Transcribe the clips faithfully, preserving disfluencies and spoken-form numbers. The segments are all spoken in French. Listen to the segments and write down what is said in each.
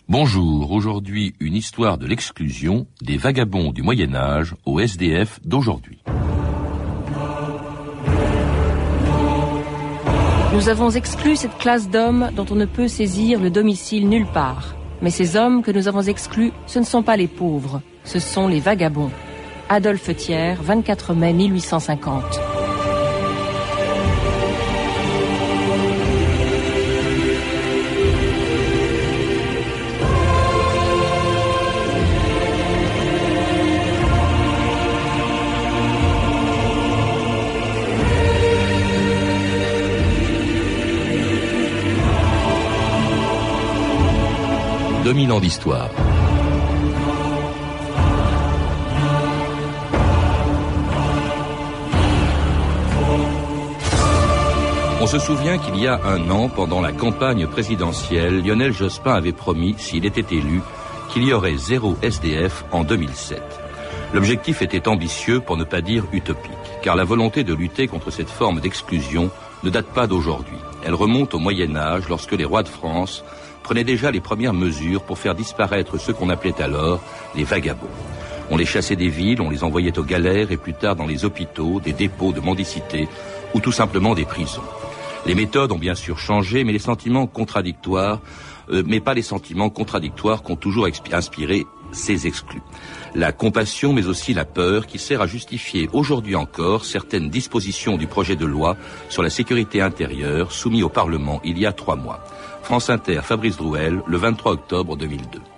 Bonjour, aujourd'hui une histoire de l'exclusion des vagabonds du Moyen-Âge au S D F d'aujourd'hui. Nous avons exclu cette classe d'hommes dont on ne peut saisir le domicile nulle part. Mais ces hommes que nous avons exclus, ce ne sont pas les pauvres, ce sont les vagabonds. Adolphe Thiers, vingt-quatre mai mille huit cent cinquante. deux mille ans d'histoire. On se souvient qu'il y a un an, pendant la campagne présidentielle, Lionel Jospin avait promis, s'il était élu, qu'il y aurait zéro S D F en deux mille sept. L'objectif était ambitieux, pour ne pas dire utopique, car la volonté de lutter contre cette forme d'exclusion ne date pas d'aujourd'hui. Elle remonte au Moyen-Âge, lorsque les rois de France prenaient déjà les premières mesures pour faire disparaître ceux qu'on appelait alors les vagabonds. On les chassait des villes, on les envoyait aux galères et plus tard dans les hôpitaux, des dépôts de mendicité ou tout simplement des prisons. Les méthodes ont bien sûr changé, mais les sentiments contradictoires, euh, mais pas les sentiments contradictoires qu'ont toujours expi- inspiré ces exclus. La compassion, mais aussi la peur, qui sert à justifier aujourd'hui encore certaines dispositions du projet de loi sur la sécurité intérieure soumis au Parlement il y a trois mois. France Inter, Fabrice Drouel, le vingt-trois octobre deux mille deux.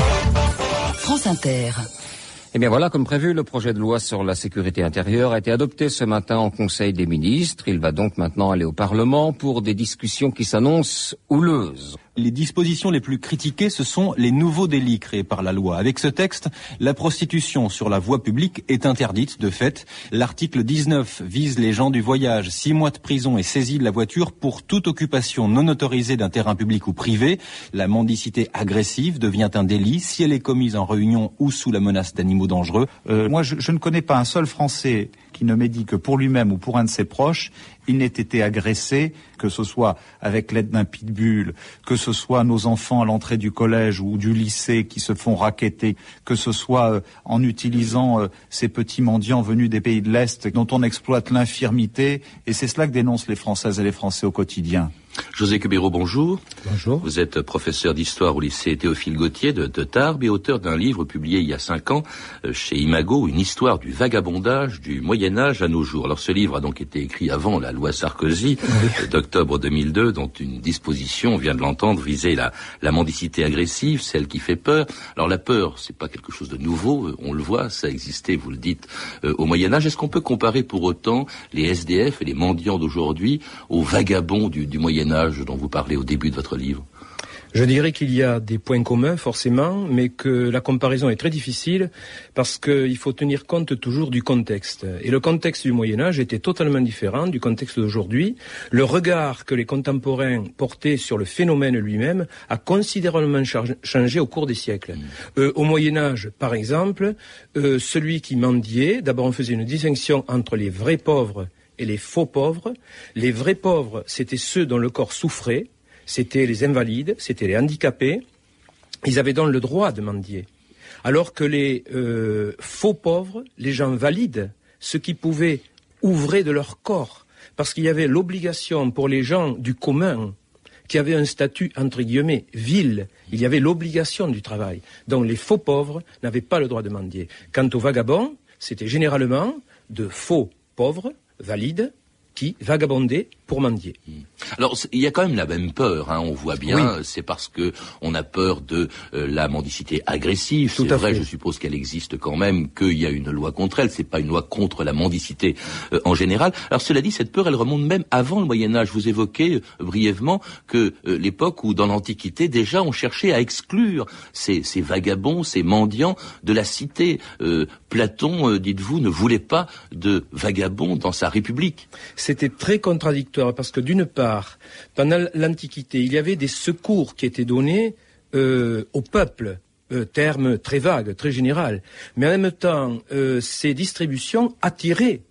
France Inter. Eh bien voilà, comme prévu, le projet de loi sur la sécurité intérieure a été adopté ce matin en Conseil des ministres. Il va donc maintenant aller au Parlement pour des discussions qui s'annoncent houleuses. Les dispositions les plus critiquées, ce sont les nouveaux délits créés par la loi. Avec ce texte, la prostitution sur la voie publique est interdite de fait. L'article dix-neuf vise les gens du voyage, six mois de prison et saisie de la voiture pour toute occupation non autorisée d'un terrain public ou privé. La mendicité agressive devient un délit si elle est commise en réunion ou sous la menace d'animaux dangereux. Euh, moi, je, je ne connais pas un seul Français qui ne m'ait dit que pour lui-même ou pour un de ses proches, il n'ait été agressé, que ce soit avec l'aide d'un pitbull, que ce soit nos enfants à l'entrée du collège ou du lycée qui se font racketter, que ce soit euh, en utilisant euh, ces petits mendiants venus des pays de l'Est dont on exploite l'infirmité, et c'est cela que dénoncent les Françaises et les Français au quotidien. José Cubero, bonjour. Bonjour. Vous êtes professeur d'histoire au lycée Théophile Gautier de, de Tarbes et auteur d'un livre publié il y a cinq ans euh, chez Imago, une histoire du vagabondage du Moyen-Âge à nos jours. Alors ce livre a donc été écrit avant la loi Sarkozy oui. d'octobre deux mille deux, dont une disposition, on vient de l'entendre, visait la, la mendicité agressive, celle qui fait peur. Alors la peur, c'est pas quelque chose de nouveau, on le voit, ça existait, vous le dites, euh, au Moyen-Âge. Est-ce qu'on peut comparer pour autant les S D F et les mendiants d'aujourd'hui aux vagabonds du, du Moyen-Âge dont vous parlez au début de votre livre? Je dirais qu'il y a des points communs, forcément, mais que la comparaison est très difficile parce qu'il faut tenir compte toujours du contexte. Et le contexte du Moyen-Âge était totalement différent du contexte d'aujourd'hui. Le regard que les contemporains portaient sur le phénomène lui-même a considérablement changé au cours des siècles. Mmh. Euh, au Moyen-Âge, par exemple, euh, celui qui mendiait, d'abord on faisait une distinction entre les vrais pauvres et les faux pauvres. Les vrais pauvres, c'était ceux dont le corps souffrait, c'était les invalides, c'était les handicapés. Ils avaient donc le droit de mendier. Alors que les euh, faux pauvres, les gens valides, ceux qui pouvaient ouvrer de leur corps, parce qu'il y avait l'obligation pour les gens du commun, qui avaient un statut, entre guillemets, vil, il y avait l'obligation du travail. Donc les faux pauvres n'avaient pas le droit de mendier. Quant aux vagabonds, c'était généralement de faux pauvres, valides, qui vagabondaient pour mendier. Alors, il y a quand même la même peur, hein, on voit bien, oui. C'est parce que on a peur de euh, la mendicité agressive, Tout c'est vrai, fait. Je suppose qu'elle existe quand même, qu'il y a une loi contre elle, c'est pas une loi contre la mendicité euh, en général. Alors, cela dit, cette peur, elle remonte même avant le Moyen-Âge. Vous évoquez euh, brièvement que euh, l'époque où, dans l'Antiquité, déjà, on cherchait à exclure ces, ces vagabonds, ces mendiants de la cité. Euh, Platon, euh, dites-vous, ne voulait pas de vagabonds dans sa République. C'était très contradictoire parce que d'une part, pendant l'Antiquité, il y avait des secours qui étaient donnés euh, au peuple, euh, terme très vague, très général. Mais en même temps, euh, ces distributions attiraient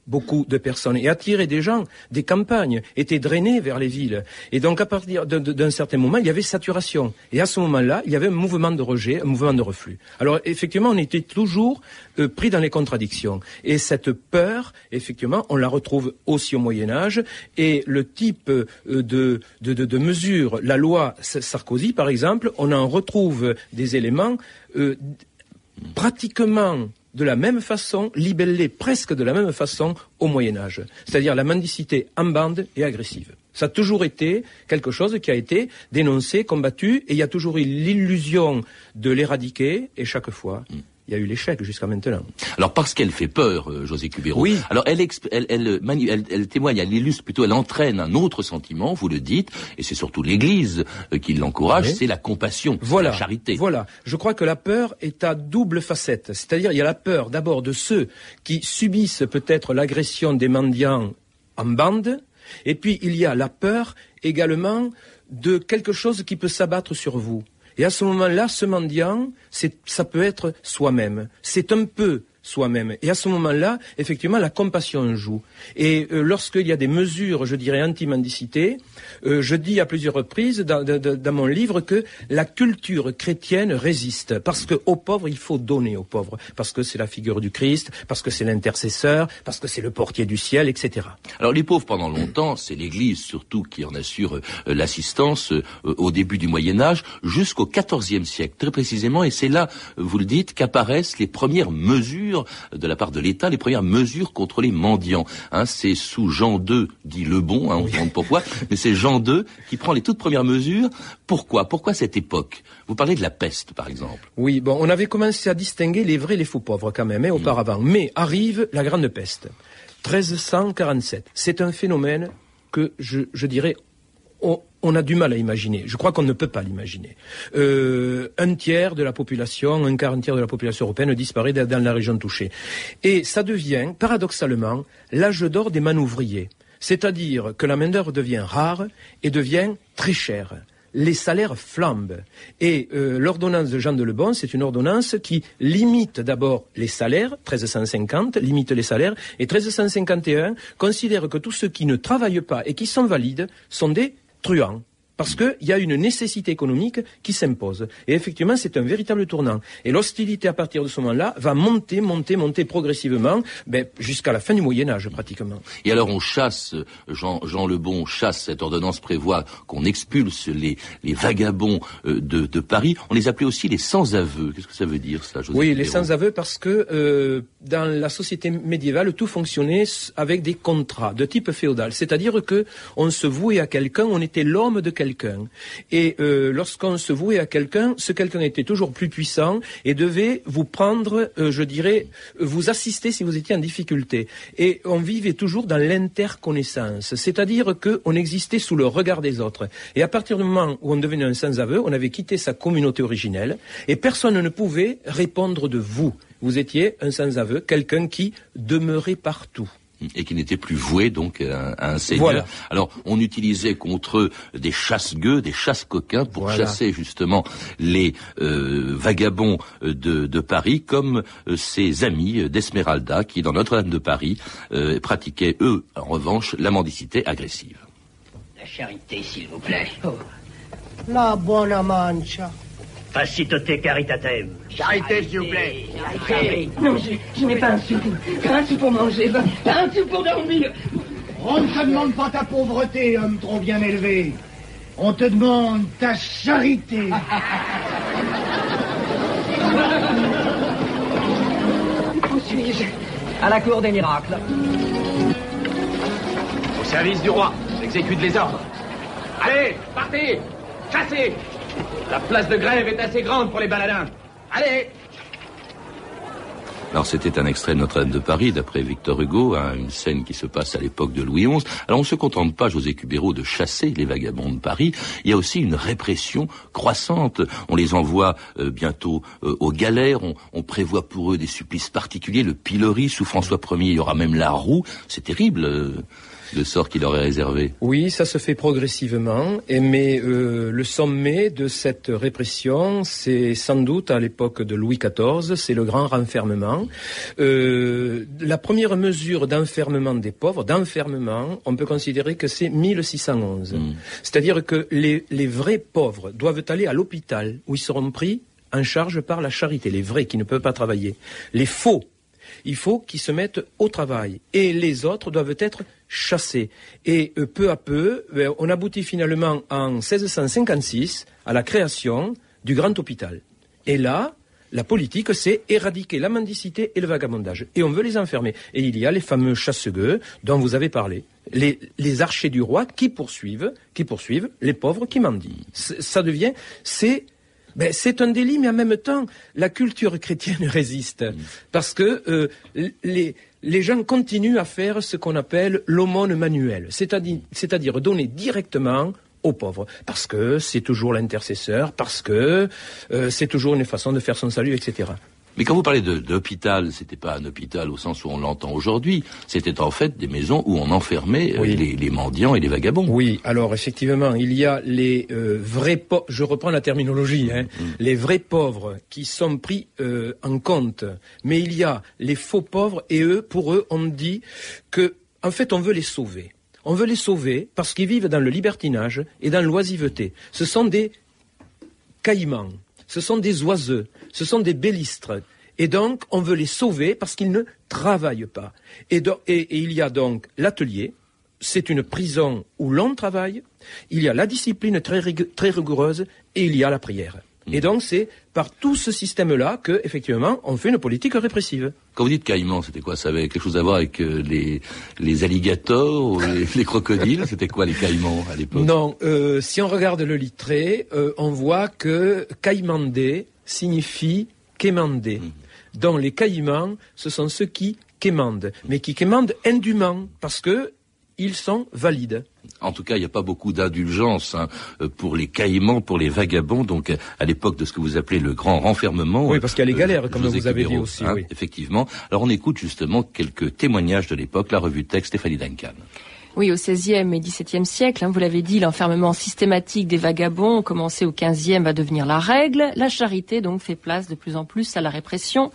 beaucoup de personnes et attirait des gens des campagnes, était drainé vers les villes. Et donc à partir d'un, d'un certain moment, il y avait saturation. Et à ce moment-là, il y avait un mouvement de rejet, un mouvement de reflux. Alors effectivement, on était toujours euh, pris dans les contradictions. Et cette peur, effectivement, on la retrouve aussi au Moyen-Âge. Et le type euh, de, de, de, de mesures, la loi Sarkozy par exemple, on en retrouve des éléments euh, pratiquement de la même façon, libellés presque de la même façon au Moyen-Âge. C'est-à-dire la mendicité en bande et agressive. Ça a toujours été quelque chose qui a été dénoncé, combattu, et il y a toujours eu l'illusion de l'éradiquer, et chaque fois, mm. il y a eu l'échec jusqu'à maintenant. Alors parce qu'elle fait peur, euh, José Cubero. Oui. Alors elle, exp- elle, elle, manu- elle, elle témoigne, elle illustre plutôt, elle entraîne un autre sentiment, vous le dites, et c'est surtout l'Église euh, qui l'encourage, oui. c'est la compassion, voilà, la charité. Voilà. Je crois que la peur est à double facette. C'est-à-dire, il y a la peur d'abord de ceux qui subissent peut-être l'agression des mendiants en bande, et puis il y a la peur également de quelque chose qui peut s'abattre sur vous. Et à ce moment-là, ce mendiant, c'est, ça peut être soi-même. C'est un peu soi-même. Et à ce moment-là, effectivement, la compassion joue. Et euh, lorsqu'il y a des mesures, je dirais, anti-mendicité, euh, je dis à plusieurs reprises dans, dans, dans mon livre que la culture chrétienne résiste. Parce qu'aux pauvres, il faut donner aux pauvres. Parce que c'est la figure du Christ, parce que c'est l'intercesseur, parce que c'est le portier du ciel, et cetera. Alors les pauvres, pendant longtemps, c'est l'Église surtout qui en assure euh, l'assistance euh, au début du Moyen-Âge jusqu'au quatorzième siècle, très précisément. Et c'est là, vous le dites, qu'apparaissent les premières mesures de la part de l'État, les premières mesures contre les mendiants. Hein, c'est sous Jean deux, dit le bon, hein, on se demande pourquoi, mais c'est Jean deux qui prend les toutes premières mesures. Pourquoi Pourquoi cette époque? Vous parlez de la peste, par exemple. Oui, bon, on avait commencé à distinguer les vrais et les faux pauvres quand même, hein, auparavant. Mmh. Mais arrive la Grande Peste, treize cent quarante-sept. C'est un phénomène que je, je dirais... On, on a du mal à imaginer. Je crois qu'on ne peut pas l'imaginer. Euh, un tiers de la population, un quart, un tiers de la population européenne disparaît dans la région touchée. Et ça devient, paradoxalement, l'âge d'or des manouvriers. C'est-à-dire que la main-d'œuvre devient rare et devient très chère. Les salaires flambent. Et euh, l'ordonnance de Jean de Lebon, c'est une ordonnance qui limite d'abord les salaires, treize cent cinquante, limite les salaires, et treize cent cinquante et un considère que tous ceux qui ne travaillent pas et qui sont valides sont des truands. Parce qu'il y a une nécessité économique qui s'impose. Et effectivement, c'est un véritable tournant. Et l'hostilité, à partir de ce moment-là, va monter, monter, monter progressivement, ben, jusqu'à la fin du Moyen-Âge, pratiquement. Et alors, on chasse, Jean, Jean Lebon chasse, cette ordonnance prévoit qu'on expulse les, les vagabonds de, de Paris. On les appelait aussi les sans-aveux. Qu'est-ce que ça veut dire, ça, José Oui, Cubero? Les sans-aveux, parce que euh, dans la société médiévale, tout fonctionnait avec des contrats de type féodal. C'est-à-dire que on se vouait à quelqu'un, on était l'homme de quelqu'un. Quelqu'un. Et euh, lorsqu'on se vouait à quelqu'un, ce quelqu'un était toujours plus puissant et devait vous prendre, euh, je dirais, vous assister si vous étiez en difficulté. Et on vivait toujours dans l'interconnaissance, c'est-à-dire qu'on existait sous le regard des autres. Et à partir du moment où on devenait un sans-aveu, on avait quitté sa communauté originelle et personne ne pouvait répondre de vous. Vous étiez un sans-aveu, quelqu'un qui demeurait partout. Et qui n'était plus voué donc à, à un seigneur. Voilà. Alors on utilisait contre eux des chasse-gueux, des chasse-coquins pour voilà. chasser justement les euh, vagabonds de, de Paris, comme euh, ses amis d'Esmeralda qui dans Notre-Dame de Paris euh, pratiquaient eux en revanche la mendicité agressive. La charité s'il vous plaît. Oh. La buona mancia. Facitote caritatem. Charité, s'il vous plaît. Charité. Non, je, je n'ai pas un sou. Pas un sou pour manger, pas un sou pour dormir. On ne te demande pas ta pauvreté, homme trop bien élevé. On te demande ta charité. Où suis-je? À la cour des miracles. Au service du roi. J'exécute les ordres. Allez, partez. Chassez. La place de Grève est assez grande pour les baladins. Allez! Alors c'était un extrait de Notre-Dame de Paris, d'après Victor Hugo, hein, une scène qui se passe à l'époque de Louis onze. Alors on ne se contente pas, José Cubero, de chasser les vagabonds de Paris. Il y a aussi une répression croissante. On les envoie euh, bientôt euh, aux galères. On, on prévoit pour eux des supplices particuliers, le pilori. Sous François Ier, il y aura même la roue. C'est terrible. Euh... le sort qui leur est réservé. Oui, ça se fait progressivement, et mais euh, le sommet de cette répression, c'est sans doute à l'époque de Louis quatorze, c'est le grand renfermement. Euh, la première mesure d'enfermement des pauvres, d'enfermement, on peut considérer que c'est mille six cent onze. Mmh. C'est-à-dire que les, les vrais pauvres doivent aller à l'hôpital, où ils seront pris en charge par la charité, les vrais qui ne peuvent pas travailler. Les faux, il faut qu'ils se mettent au travail. Et les autres doivent être chassés. Et euh, peu à peu, euh, on aboutit finalement en seize cent cinquante-six à la création du grand hôpital. Et là, la politique, c'est éradiquer la mendicité et le vagabondage. Et on veut les enfermer. Et il y a les fameux chasseurs dont vous avez parlé. Les, les archers du roi qui poursuivent, qui poursuivent les pauvres qui mendient. C- ça devient... c'est Ben, c'est un délit, mais en même temps, la culture chrétienne résiste. Parce que euh, les, les gens continuent à faire ce qu'on appelle l'aumône manuelle, c'est-à-dire, c'est-à-dire donner directement aux pauvres. Parce que c'est toujours l'intercesseur, parce que euh, c'est toujours une façon de faire son salut, et cetera. Mais quand vous parlez de, d'hôpital, c'était pas un hôpital au sens où on l'entend aujourd'hui. C'était en fait des maisons où on enfermait oui. euh, les, les mendiants et les vagabonds. Oui, alors effectivement, il y a les euh, vrais pauvres, je reprends la terminologie, hein, mmh. les vrais pauvres qui sont pris euh, en compte. Mais il y a les faux pauvres et eux, pour eux, on dit que, en fait, on veut les sauver. On veut les sauver parce qu'ils vivent dans le libertinage et dans l'oisiveté. Ce sont des caïmans. Ce sont des oiseux, ce sont des bellistres. Et donc, on veut les sauver parce qu'ils ne travaillent pas. Et, do- et, et il y a donc l'atelier, c'est une prison où l'on travaille, il y a la discipline très, rig- très rigoureuse et il y a la prière. Et donc, c'est par tout ce système-là que, effectivement, on fait une politique répressive. Quand vous dites caïman, c'était quoi? Ça avait quelque chose à voir avec euh, les, les alligators ou les, les crocodiles? C'était quoi les caïmans à l'époque? Non, euh, si on regarde le littré, euh, on voit que caïmandé signifie quémander. Mmh. Donc les caïmans, ce sont ceux qui quémandent, mais qui quémandent indûment, parce que ils sont valides. En tout cas, il n'y a pas beaucoup d'indulgence hein, pour les caïmans, pour les vagabonds, donc à l'époque de ce que vous appelez le grand renfermement. Oui, parce qu'il y a les galères, euh, comme José vous avez Cubero, dit aussi. hein, Oui. Effectivement. Alors on écoute justement quelques témoignages de l'époque, la revue de texte Stéphanie Duncan. Oui, au seizième et dix-septième siècle, hein, vous l'avez dit, l'enfermement systématique des vagabonds, commencé au quinzième, va devenir la règle. La charité, donc, fait place de plus en plus à la répression.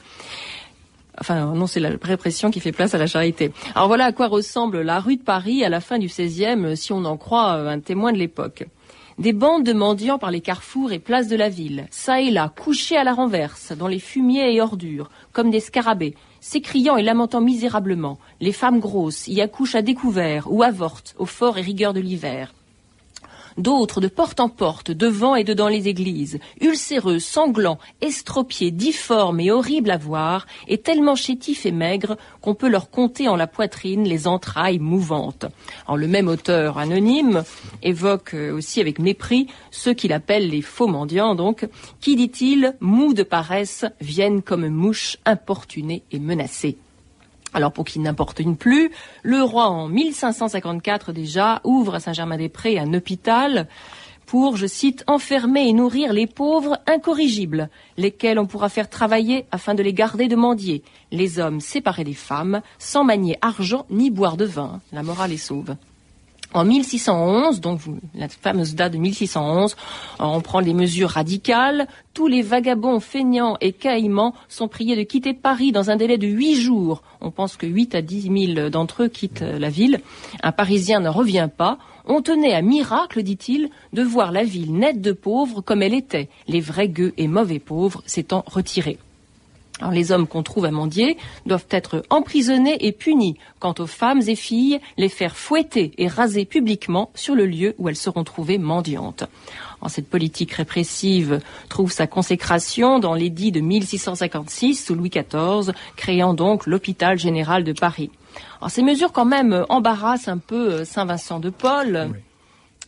Enfin, non, c'est la répression qui fait place à la charité. Alors voilà à quoi ressemble la rue de Paris à la fin du seizième, si on en croit un témoin de l'époque. Des bandes de mendiants par les carrefours et places de la ville, ça et là, couchés à la renverse, dans les fumiers et ordures, comme des scarabées, s'écriant et lamentant misérablement. Les femmes grosses y accouchent à découvert ou avortent au fort et rigueur de l'hiver. D'autres, de porte en porte, devant et dedans les églises, ulcéreux, sanglants, estropiés, difformes et horribles à voir, et tellement chétifs et maigres qu'on peut leur compter en la poitrine les entrailles mouvantes. Alors, le même auteur anonyme évoque aussi avec mépris ceux qu'il appelle les faux mendiants, donc, qui, dit-il, mous de paresse, viennent comme mouches importunées et menacées. Alors pour qu'il n'importune plus, le roi en mille cinq cent cinquante-quatre déjà ouvre à Saint-Germain-des-Prés un hôpital pour, je cite, enfermer et nourrir les pauvres incorrigibles, lesquels on pourra faire travailler afin de les garder de mendier, les hommes séparés des femmes, sans manier argent ni boire de vin. La morale est sauve. En mille six cent onze, donc la fameuse date de mille six cent onze, on prend des mesures radicales. Tous les vagabonds, feignants et caïmans sont priés de quitter Paris dans un délai de huit jours. On pense que huit à dix mille d'entre eux quittent la ville. Un Parisien ne revient pas. On tenait à miracle, dit-il, de voir la ville nette de pauvres comme elle était, les vrais gueux et mauvais pauvres s'étant retirés. Alors, les hommes qu'on trouve à mendier doivent être emprisonnés et punis. Quant aux femmes et filles, les faire fouetter et raser publiquement sur le lieu où elles seront trouvées mendiantes. Alors, cette politique répressive trouve sa consécration dans l'édit de mille six cent cinquante-six sous Louis quatorze, créant donc l'hôpital général de Paris. Alors, ces mesures quand même embarrassent un peu Saint-Vincent de Paul. Oui.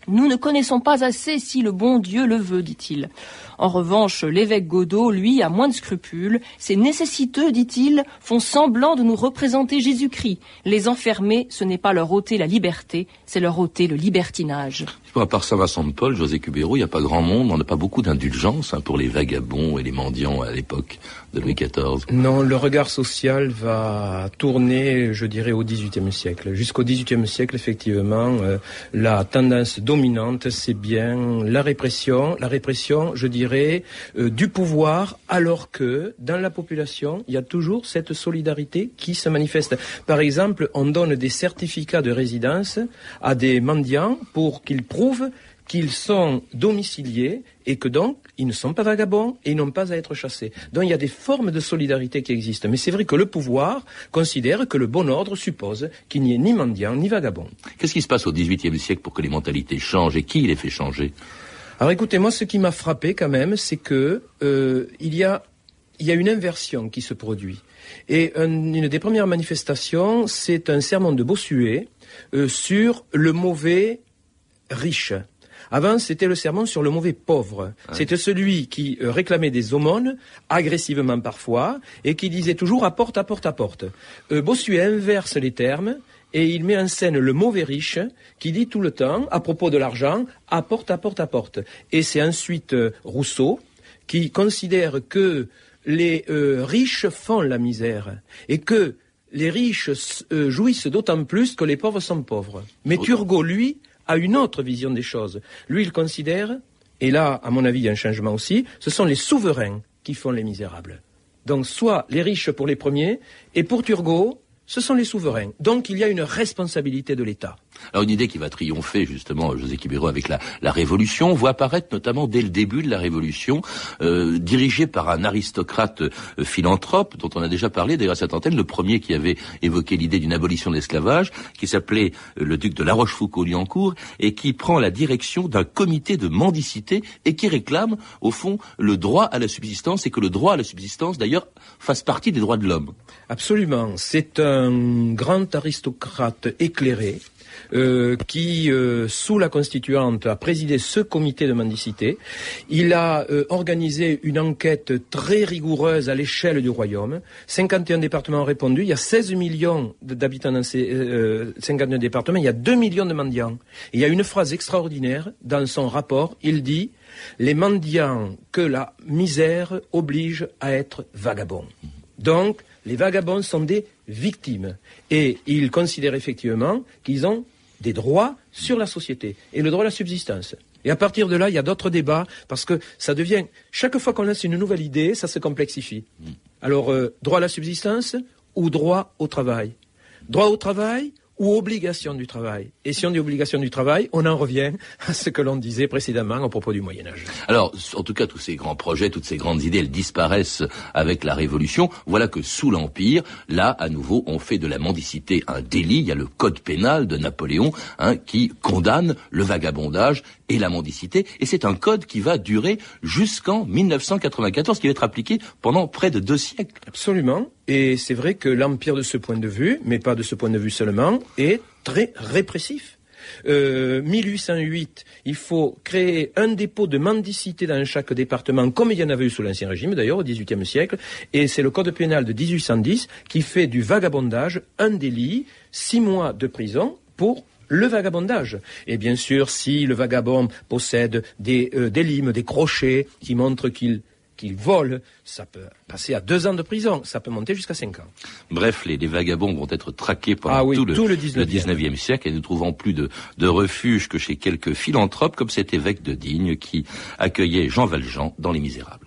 Nous ne connaissons pas assez si le bon Dieu le veut, dit-il. En revanche, l'évêque Godeau, lui, a moins de scrupules. Ces nécessiteux, dit-il, font semblant de nous représenter Jésus-Christ. Les enfermer, ce n'est pas leur ôter la liberté, c'est leur ôter le libertinage. À part Saint-Vincent-de-Paul, José Cubero, il n'y a pas grand monde, on n'a pas beaucoup d'indulgence hein, pour les vagabonds et les mendiants à l'époque de Louis quatorze. Non, le regard social va tourner, je dirais, au dix-huitième siècle. Jusqu'au dix-huitième siècle, effectivement, euh, la tendance dominante, c'est bien la répression, la répression, je dirais, euh, du pouvoir, alors que dans la population, il y a toujours cette solidarité qui se manifeste. Par exemple, on donne des certificats de résidence à des mendiants pour qu'ils prouvent qu'ils sont domiciliés et que donc ils ne sont pas vagabonds et ils n'ont pas à être chassés. Donc il y a des formes de solidarité qui existent. Mais c'est vrai que le pouvoir considère que le bon ordre suppose qu'il n'y ait ni mendiants ni vagabonds. Qu'est-ce qui se passe au dix-huitième siècle pour que les mentalités changent et qui les fait changer? Alors écoutez, moi ce qui m'a frappé quand même, c'est que euh, il y a il y a une inversion qui se produit. Et un, une des premières manifestations, c'est un sermon de Bossuet euh, sur le mauvais riche. Avant, c'était le sermon sur le mauvais pauvre. Ouais. C'était celui qui euh, réclamait des aumônes, agressivement parfois, et qui disait toujours apporte, apporte, apporte. Euh, Bossuet inverse les termes, et il met en scène le mauvais riche, qui dit tout le temps, à propos de l'argent, apporte, apporte, apporte. Et c'est ensuite euh, Rousseau, qui considère que les euh, riches font la misère, et que les riches euh, jouissent d'autant plus que les pauvres sont pauvres. Mais Turgot, lui, a une autre vision des choses. Lui, il considère, et là, à mon avis, il y a un changement aussi, ce sont les souverains qui font les misérables. Donc, soit les riches pour les premiers, et pour Turgot, ce sont les souverains. Donc, il y a une responsabilité de l'État. Alors, une idée qui va triompher, justement, José Cubero, avec la, la Révolution, on voit apparaître, notamment dès le début de la Révolution, euh, dirigé par un aristocrate euh, philanthrope, dont on a déjà parlé, d'ailleurs, à cette antenne, le premier qui avait évoqué l'idée d'une abolition de l'esclavage, qui s'appelait euh, le duc de La Rochefoucauld-Liancourt, et qui prend la direction d'un comité de mendicité, et qui réclame, au fond, le droit à la subsistance, et que le droit à la subsistance, d'ailleurs, fasse partie des droits de l'homme. Absolument. C'est un grand aristocrate éclairé, Euh, qui, euh, sous la Constituante, a présidé ce comité de mendicité. Il a euh, organisé une enquête très rigoureuse à l'échelle du royaume. cinquante et un départements ont répondu. Il y a seize millions d'habitants dans ces euh, cinquante et un départements. Il y a deux millions de mendiants. Et il y a une phrase extraordinaire dans son rapport. Il dit « Les mendiants que la misère oblige à être vagabonds ». Donc, les vagabonds sont des victimes. Et il considère effectivement qu'ils ont des droits sur la société. Et le droit à la subsistance. Et à partir de là, il y a d'autres débats, parce que ça devient... Chaque fois qu'on lance une nouvelle idée, ça se complexifie. Alors, euh, droit à la subsistance ou droit au travail? Droit au travail ou obligation du travail? Et si on dit obligation du travail, on en revient à ce que l'on disait précédemment à propos du Moyen-Âge. Alors, en tout cas, tous ces grands projets, toutes ces grandes idées, elles disparaissent avec la Révolution. Voilà que sous l'Empire, là, à nouveau, on fait de la mendicité un délit. Il y a le code pénal de Napoléon hein, qui condamne le vagabondage et la mendicité. Et c'est un code qui va durer jusqu'en mille neuf cent quatre-vingt-quatorze, qui va être appliqué pendant près de deux siècles. Absolument. Et c'est vrai que l'Empire, de ce point de vue, mais pas de ce point de vue seulement, est très répressif. Euh, mille huit cent huit, il faut créer un dépôt de mendicité dans chaque département, comme il y en avait eu sous l'Ancien Régime, d'ailleurs, au dix-huitième siècle, et c'est le Code pénal de dix-huit cent dix qui fait du vagabondage un délit, six mois de prison pour le vagabondage. Et bien sûr, si le vagabond possède des, euh, des limes, des crochets qui montrent qu'il qu'il vole, ça peut passer à deux ans de prison, ça peut monter jusqu'à cinq ans. Bref, les, les vagabonds vont être traqués pendant ah oui, tout, le, tout le dix-neuvième siècle et ne trouvant plus de, de refuge que chez quelques philanthropes comme cet évêque de Digne qui accueillait Jean Valjean dans Les Misérables.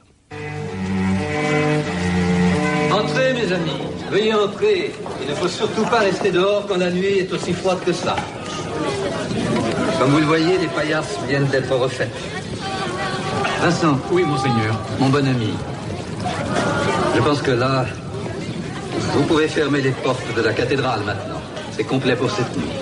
Entrez, mes amis, veuillez entrer. Il ne faut surtout pas rester dehors quand la nuit est aussi froide que ça. Comme vous le voyez, les paillasses viennent d'être refaites. Vincent. Oui, monseigneur. Mon bon ami. Je pense que là, vous pouvez fermer les portes de la cathédrale maintenant. C'est complet pour cette nuit.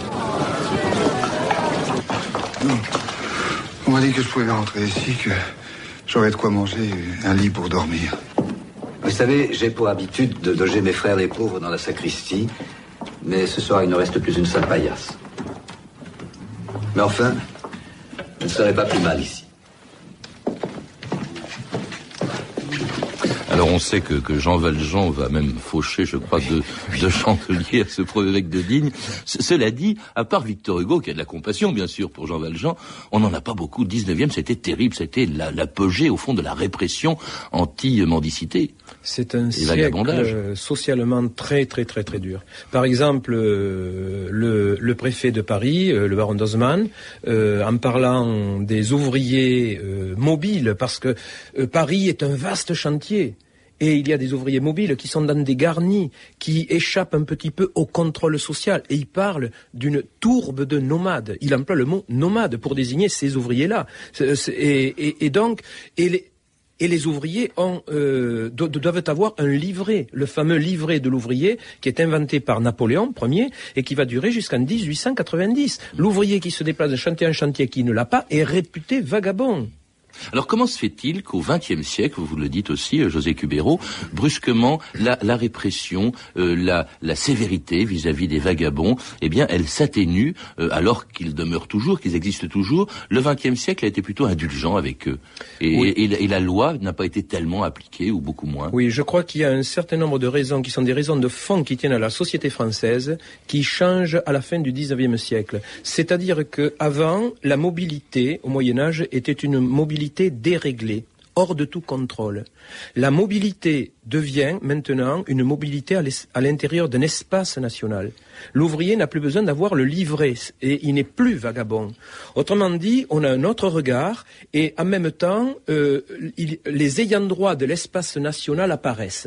On m'a dit que je pouvais rentrer ici, que j'aurais de quoi manger, un lit pour dormir. Vous savez, j'ai pour habitude de loger mes frères les pauvres dans la sacristie, mais ce soir, il ne reste plus une seule paillasse. Mais enfin, Vous ne serez pas plus mal ici. Alors on sait que, que Jean Valjean va même faucher, je crois, deux, deux chandeliers à ce premier évêque de Digne. C- cela dit, à part Victor Hugo, qui a de la compassion, bien sûr, pour Jean Valjean, on n'en a pas beaucoup. Le dix-neuvième, c'était terrible, c'était la, l'apogée, au fond, de la répression anti-mendicité. C'est un siècle socialement très, très, très, très dur. Par exemple, euh, le, le préfet de Paris, euh, le baron d'Haussmann, euh, en parlant des ouvriers euh, mobiles, parce que euh, Paris est un vaste chantier. Et il y a des ouvriers mobiles qui sont dans des garnis, qui échappent un petit peu au contrôle social. Et il parle d'une tourbe de nomades. Il emploie le mot nomade pour désigner ces ouvriers-là. C'est, c'est, et, et, et donc, et les, et les ouvriers ont, euh, do, doivent avoir un livret, le fameux livret de l'ouvrier, qui est inventé par Napoléon Ier et qui va durer jusqu'en dix-huit cent quatre-vingt-dix. L'ouvrier qui se déplace de chantier en chantier qui ne l'a pas est réputé vagabond. Alors comment se fait-il qu'au vingtième siècle, vous le dites aussi, José Cubero, brusquement, la, la répression, euh, la, la sévérité vis-à-vis des vagabonds, eh bien, elle s'atténue euh, alors qu'ils demeurent toujours, qu'ils existent toujours. Le vingtième siècle a été plutôt indulgent avec eux. Et, oui. et, et, et la loi n'a pas été tellement appliquée, ou beaucoup moins. Oui, je crois qu'il y a un certain nombre de raisons qui sont des raisons de fond qui tiennent à la société française, qui changent à la fin du dix-neuvième siècle. C'est-à-dire qu'avant, la mobilité, au Moyen-Âge, était une mobilité déréglée, hors de tout contrôle. La mobilité devient maintenant une mobilité à l'intérieur d'un espace national. L'ouvrier n'a plus besoin d'avoir le livret et il n'est plus vagabond. Autrement dit, on a un autre regard et en même temps, euh, il, les ayants droit de l'espace national apparaissent.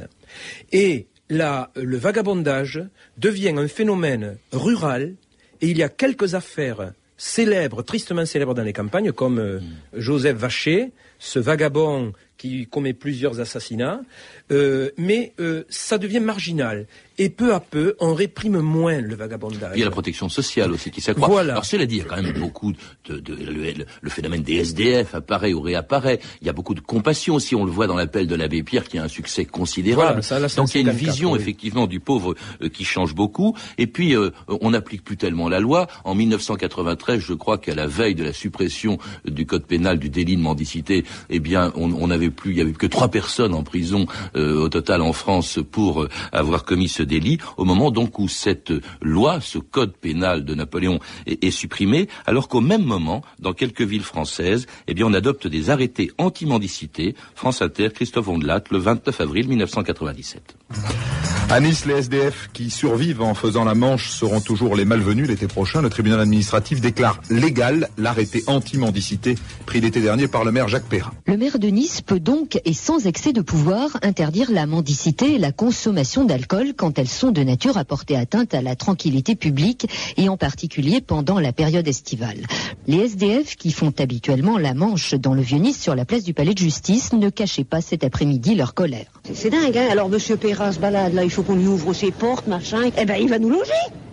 Et là, le vagabondage devient un phénomène rural et il y a quelques affaires célèbre, tristement célèbre dans les campagnes, comme euh, Joseph Vacher, ce vagabond qui commet plusieurs assassinats, euh, mais euh, ça devient marginal. Et peu à peu, on réprime moins le vagabondage. Il y a la protection sociale aussi qui s'accroît. Voilà. Alors cela dit, il y a quand même beaucoup de... de le, le phénomène des S D F apparaît ou réapparaît. Il y a beaucoup de compassion aussi, on le voit dans l'appel de l'abbé Pierre qui a un succès considérable. Voilà, ça, là, donc il y a une vision oui. effectivement du pauvre euh, qui change beaucoup. Et puis euh, on n'applique plus tellement la loi. En mille neuf cent quatre-vingt-treize, je crois qu'à la veille de la suppression euh, du code pénal du délit de mendicité, eh bien on, on avait plus, il y avait que trois personnes en prison euh, au total en France pour euh, avoir commis ce délit. Au moment donc où cette loi, ce code pénal de Napoléon est, est supprimé, alors qu'au même moment, dans quelques villes françaises, eh bien on adopte des arrêtés anti-mendicité. France Inter, Christophe Ondelat, le vingt-neuf avril mille neuf cent quatre-vingt-dix-sept. À Nice, les S D F qui survivent en faisant la manche seront toujours les malvenus l'été prochain. Le tribunal administratif déclare légal l'arrêté anti-mendicité pris l'été dernier par le maire Jacques Perrin. Le maire de Nice peut donc, et sans excès de pouvoir, interdire la mendicité et la consommation d'alcool quand elles sont de nature à porter atteinte à la tranquillité publique et en particulier pendant la période estivale. Les S D F qui font habituellement la manche dans le Vieux-Nice sur la place du Palais de Justice ne cachaient pas cet après-midi leur colère. C'est dingue, hein. Alors monsieur Perrin se balade là, il faut qu'on lui ouvre ses portes, machin. Eh ben il va nous loger.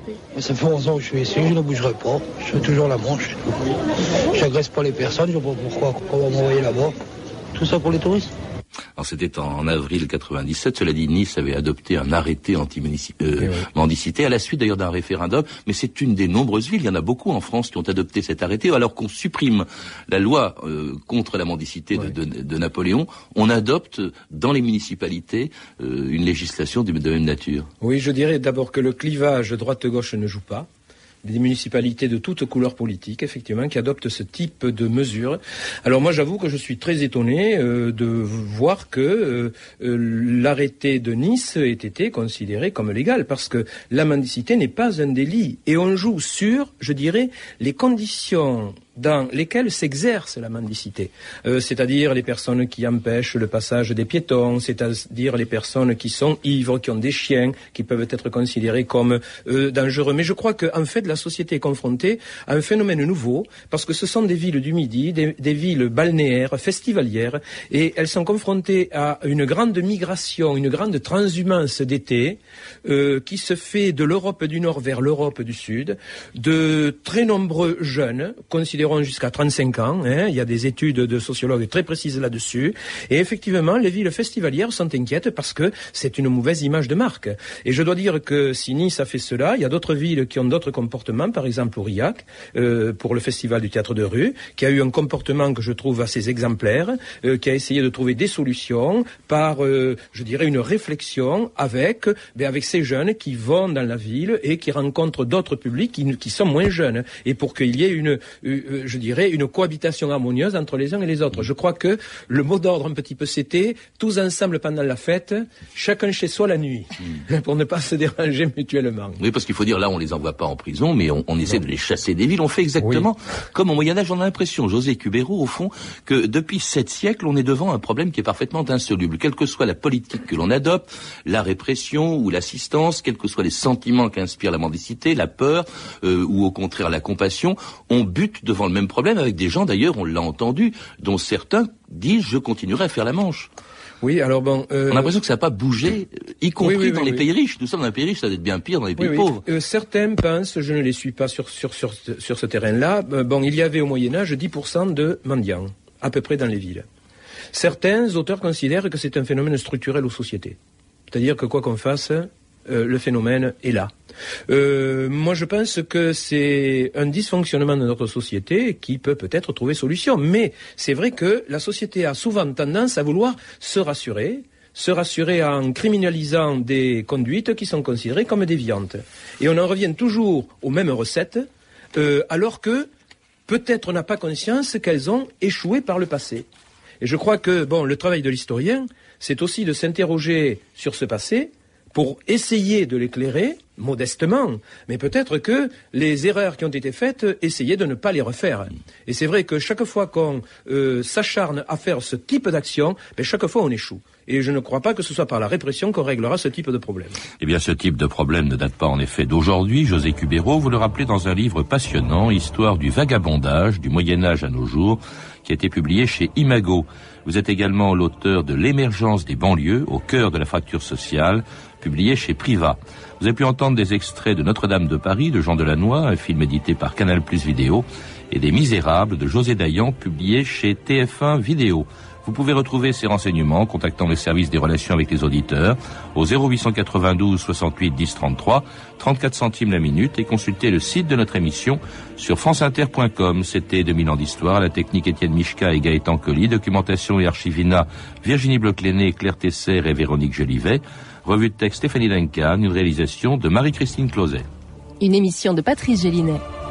Ça fait onze ans que je suis ici, je ne bougerai pas. Je fais toujours la manche. J'agresse pas les personnes, je ne sais pas pourquoi on va m'envoyer là-bas. Tout ça pour les touristes. Alors c'était en avril quatre-vingt-dix-sept. Cela dit, Nice avait adopté un arrêté anti-mendicité, euh, à la suite d'ailleurs d'un référendum. Mais c'est une des nombreuses villes, il y en a beaucoup en France qui ont adopté cet arrêté. Alors qu'on supprime la loi euh, contre la mendicité de, de, de Napoléon, on adopte dans les municipalités euh, une législation de, de même nature. Oui, je dirais d'abord que le clivage droite-gauche ne joue pas. Des municipalités de toutes couleurs politiques, effectivement, qui adoptent ce type de mesures. Alors moi, j'avoue que je suis très étonné euh, de voir que euh, euh, l'arrêté de Nice ait été considéré comme légal, parce que la mendicité n'est pas un délit. Et on joue sur, je dirais, les conditions dans lesquelles s'exerce la mendicité, euh, c'est-à-dire les personnes qui empêchent le passage des piétons, c'est-à-dire les personnes qui sont ivres, qui ont des chiens, qui peuvent être considérés comme euh, dangereux. Mais je crois qu'en fait, la société est confrontée à un phénomène nouveau, parce que ce sont des villes du Midi, des, des villes balnéaires, festivalières, et elles sont confrontées à une grande migration, une grande transhumance d'été, euh, qui se fait de l'Europe du Nord vers l'Europe du Sud, de très nombreux jeunes, considérés iront jusqu'à trente-cinq ans. Hein. Il y a des études de sociologues très précises là-dessus. Et effectivement, les villes festivalières sont inquiètes parce que c'est une mauvaise image de marque. Et je dois dire que si Nice a fait cela, il y a d'autres villes qui ont d'autres comportements. Par exemple, Aurillac, euh, pour le festival du théâtre de rue, qui a eu un comportement que je trouve assez exemplaire, euh, qui a essayé de trouver des solutions par, euh, je dirais, une réflexion avec, ben, avec ces jeunes qui vont dans la ville et qui rencontrent d'autres publics qui, qui sont moins jeunes. Et pour qu'il y ait une, euh, je dirais, une cohabitation harmonieuse entre les uns et les autres. Je crois que le mot d'ordre un petit peu c'était tous ensemble pendant la fête, chacun chez soi la nuit, mmh. pour ne pas se déranger mutuellement. Oui, parce qu'il faut dire, là, on les envoie pas en prison, mais on, on essaie non. de les chasser des villes. On fait exactement oui. comme au Moyen-Âge. On a l'impression, José Cubero, au fond, que depuis sept siècles, on est devant un problème qui est parfaitement insoluble. Quelle que soit la politique que l'on adopte, la répression ou l'assistance, quels que soient les sentiments qu'inspire la mendicité, la peur, euh, ou au contraire la compassion, on bute devant le même problème avec des gens, d'ailleurs, on l'a entendu, dont certains disent « je continuerai à faire la manche ». Oui, alors bon... Euh... On a l'impression que ça n'a pas bougé, y compris oui, oui, dans oui, les oui. pays riches. Nous sommes dans les pays riches, ça doit être bien pire dans les pays oui, pauvres. Oui. Euh, certains pensent, je ne les suis pas sur, sur, sur, sur ce terrain-là, euh, bon, il y avait au Moyen-Âge dix pour cent de mendiants, à peu près dans les villes. Certains auteurs considèrent que c'est un phénomène structurel aux sociétés. C'est-à-dire que quoi qu'on fasse, euh, le phénomène est là. Euh, moi, je pense que c'est un dysfonctionnement de notre société qui peut peut-être trouver solution. Mais c'est vrai que la société a souvent tendance à vouloir se rassurer, se rassurer en criminalisant des conduites qui sont considérées comme déviantes. Et on en revient toujours aux mêmes recettes, euh, alors que peut-être on n'a pas conscience qu'elles ont échoué par le passé. Et je crois que bon, le travail de l'historien, c'est aussi de s'interroger sur ce passé, pour essayer de l'éclairer, modestement, mais peut-être que les erreurs qui ont été faites, essayer de ne pas les refaire. Et c'est vrai que chaque fois qu'on euh, s'acharne à faire ce type d'action, ben chaque fois on échoue. Et je ne crois pas que ce soit par la répression qu'on réglera ce type de problème. Eh bien, ce type de problème ne date pas en effet d'aujourd'hui. José Cubero, vous le rappelez dans un livre passionnant, Histoire du vagabondage, du Moyen-Âge à nos jours, qui a été publié chez Imago. Vous êtes également l'auteur de L'émergence des banlieues, au cœur de la fracture sociale, publié chez Priva. Vous avez pu entendre des extraits de Notre-Dame de Paris, de Jean Delannoy, un film édité par Canal Plus Vidéo, et des Misérables de José Dayan, publié chez T F un Vidéo. Vous pouvez retrouver ces renseignements en contactant le service des relations avec les auditeurs au zéro huit cent quatre-vingt-douze soixante-huit dix trente-trois, trente-quatre centimes la minute, et consulter le site de notre émission sur franceinter point com. C'était deux mille ans d'histoire, la technique Étienne Michka et Gaëtan Colli, documentation et archivina Virginie Bloch-Léné, Claire Tesser et Véronique Jolivet, revue de texte Stéphanie Duncan, une réalisation de Marie-Christine Closet. Une émission de Patrice Gélinet.